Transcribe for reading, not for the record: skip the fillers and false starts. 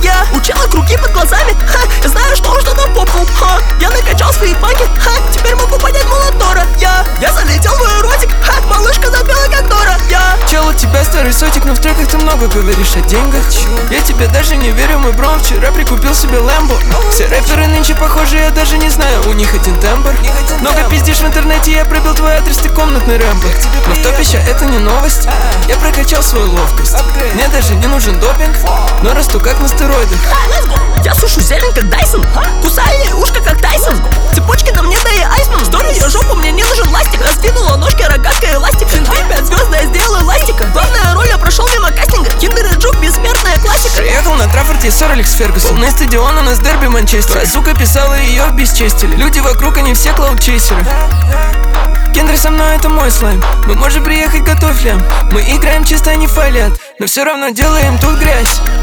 Я учила круги под глазами, я знаю, что он что-то попнул, я накачал свои паки, теперь могу понять Молотора. Я залетел в мой ротик, малышка запела как Дора. Чел, у тебя старый сотик, но в треках ты много говоришь о деньгах. Я тебе даже не верю, мой бро вчера прикупил себе Лэмбо. Все рэперы нынче похожи, я даже не знаю, у них один тембр. Много пиздишь в интернете, я пробил твой адрес, ты комнатный Рэмбо. Но в топище это не новость, я прокачал свою ловкость. Мне даже не нужен допинг, но расту как на стероидах. Я сушу зелень как Дайсон, кусаю ей ушко как Тайсон. Цепочки на мне, да и Айсман. Сдорю ее жопу, мне не нужен ластик. Раздвинула ножки, рогатка и эластик. Финты 5 звезд, я сделал эластика. Главная роль, я прошел мимо кастинга. Киндер и Джук, бессмертная классика. Приехал на Траффорде сэр Алекс Фергюсон. На стадион у нас дерби Манчестера. Сука писала, ее бесчестили. Люди вокруг, они все клауд-чейсеры. Кендер со мной, это мой слайм. Мы можем приехать, готовь лям. Мы играем чисто, а не фалят, но все равно делаем тут грязь.